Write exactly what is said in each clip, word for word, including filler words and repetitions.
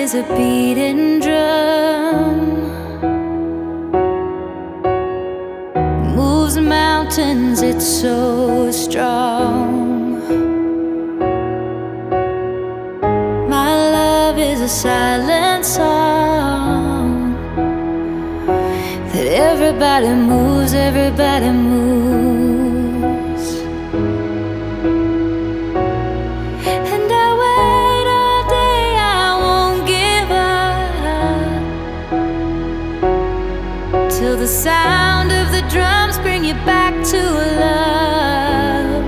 is a beating drum, moves mountains, it's so strong. My love is a silent song that everybody moves, everybody moves. And I wait all day, I won't give up till the sound of the drums bring you back to love.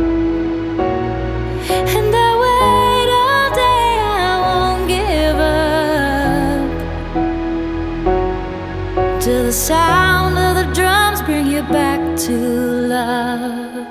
And I wait all day, I won't give up till the sound of the drums bring you back to love.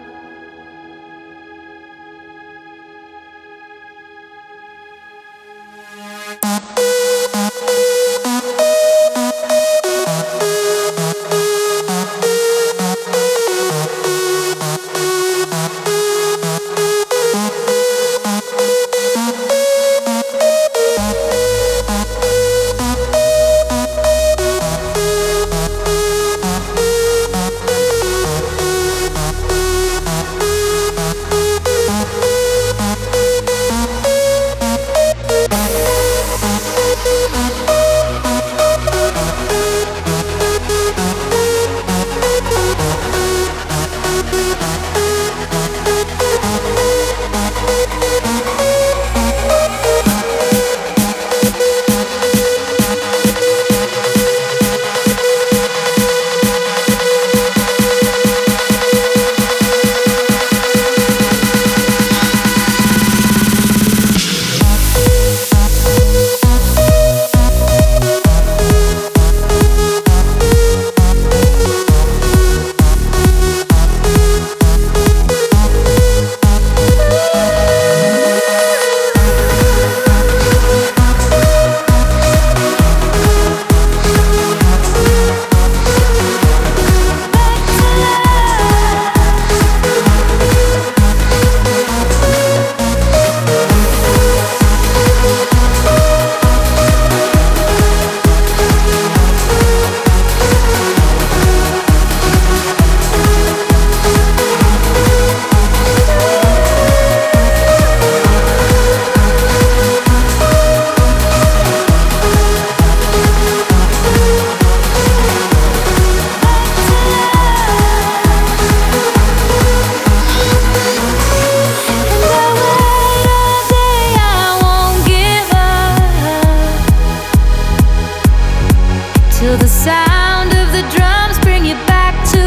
Till the sound of the drums bring you back to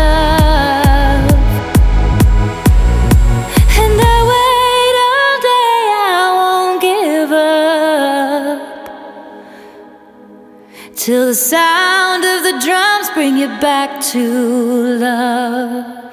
love. And I wait all day, I won't give up till the sound of the drums bring you back to love.